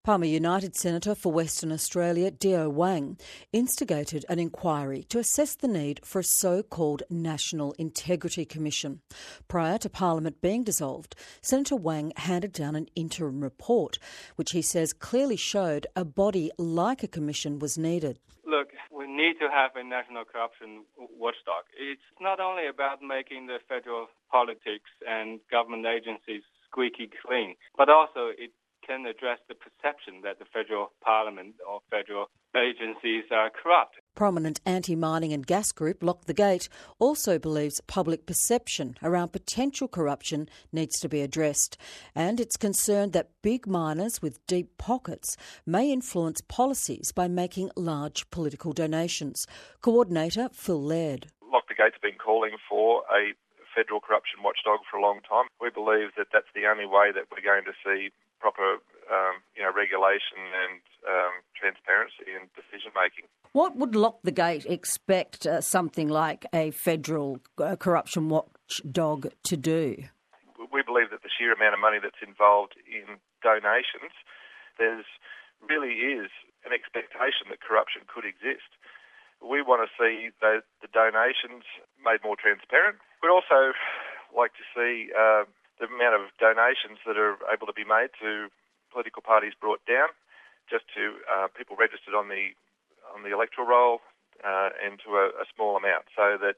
Palmer United Senator for Western Australia, Dio Wang, instigated an inquiry to assess the need for a so-called National Integrity Commission. Prior to Parliament being dissolved, Senator Wang handed down an interim report, which he says clearly showed a body like a commission was needed. Look, we need to have a national corruption watchdog. It's not only about making the federal politics and government agencies squeaky clean, but also it can address the perception that the federal parliament or federal agencies are corrupt. Prominent anti-mining and gas group Lock the Gate also believes public perception around potential corruption needs to be addressed, and it's concerned that big miners with deep pockets may influence policies by making large political donations. Coordinator Phil Laird. Lock the Gate's been calling for a federal corruption watchdog for a long time. We believe that that's the only way that we're going to see proper regulation and transparency in decision making. What would Lock the Gate expect something like a federal corruption watchdog to do? We believe that the sheer amount of money that's involved in donations, there really is an expectation that corruption could exist. We want to see the donations made more transparent. We'd also like to see the amount of donations that are able to be made to political parties brought down, just to people registered on the electoral roll, and to a small amount, so that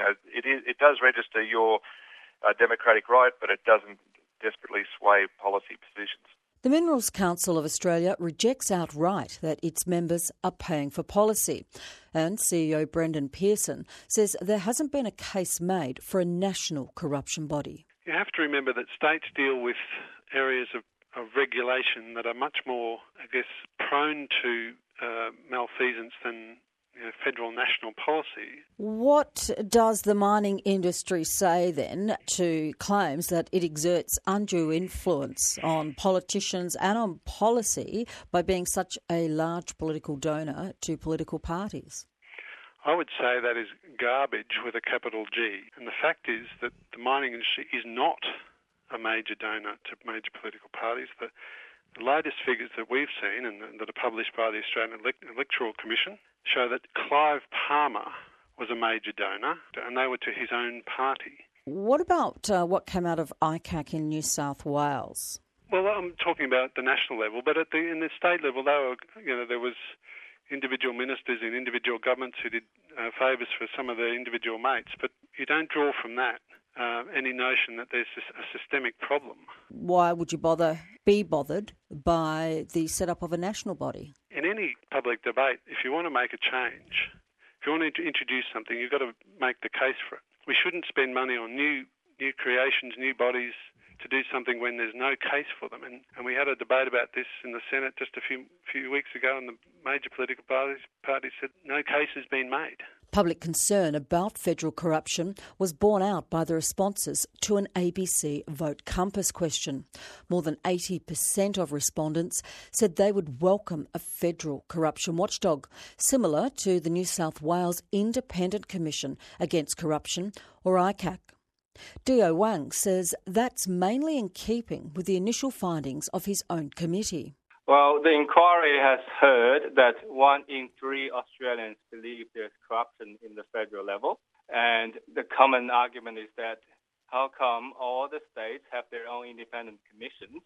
it does register your democratic right, but it doesn't desperately sway policy positions. The Minerals Council of Australia rejects outright that its members are paying for policy. And CEO Brendan Pearson says there hasn't been a case made for a national corruption body. You have to remember that states deal with areas of regulation that are much more, prone to malfeasance than federal national policy. What does the mining industry say then to claims that it exerts undue influence on politicians and on policy by being such a large political donor to political parties? I would say that is garbage with a capital G. And the fact is that the mining industry is not a major donor to major political parties. The latest figures that we've seen and that are published by the Australian Electoral Commission show that Clive Palmer was a major donor, and they were to his own party. What about what came out of ICAC in New South Wales? Well, I'm talking about the national level, but in the state level, there was individual ministers in individual governments who did favours for some of their individual mates, but you don't draw from that any notion that there's a systemic problem. Why would you be bothered by the setup of a national body? In any public debate, if you want to make a change, if you want to introduce something, you've got to make the case for it. We shouldn't spend money on new creations, new bodies to do something when there's no case for them. And we had a debate about this in the Senate just a few weeks ago, and the major political parties said no case has been made. Public concern about federal corruption was borne out by the responses to an ABC Vote Compass question. More than 80% of respondents said they would welcome a federal corruption watchdog, similar to the New South Wales Independent Commission Against Corruption, or ICAC. Dio Wang says that's mainly in keeping with the initial findings of his own committee. Well, the inquiry has heard that 1 in 3 Australians believe there's corruption in the federal level. And the common argument is that how come all the states have their own independent commissions,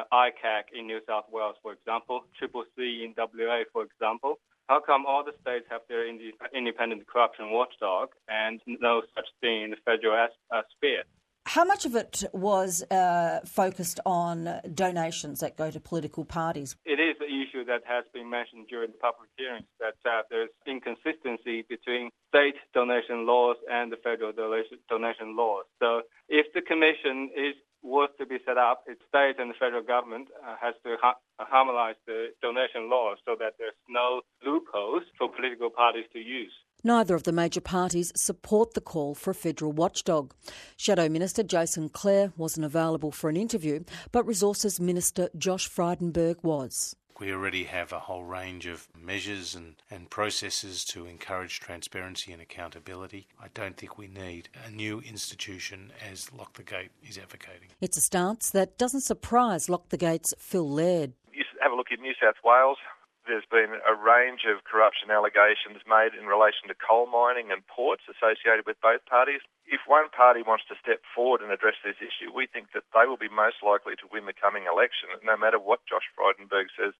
ICAC in New South Wales, for example, CCC in WA, for example. How come all the states have their independent corruption watchdog and no such thing in the federal sphere? How much of it was focused on donations that go to political parties? It is an issue that has been mentioned during the public hearings, that there's inconsistency between state donation laws and the federal donation laws. So if the commission was to be set up, its state and the federal government has to harmonise the donation laws so that there's no loopholes for political parties to use. Neither of the major parties support the call for a federal watchdog. Shadow Minister Jason Clare wasn't available for an interview, but Resources Minister Josh Frydenberg was. We already have a whole range of measures and processes to encourage transparency and accountability. I don't think we need a new institution as Lock the Gate is advocating. It's a stance that doesn't surprise Lock the Gate's Phil Laird. have a look at New South Wales. There's been a range of corruption allegations made in relation to coal mining and ports associated with both parties. If one party wants to step forward and address this issue, we think that they will be most likely to win the coming election, no matter what Josh Frydenberg says.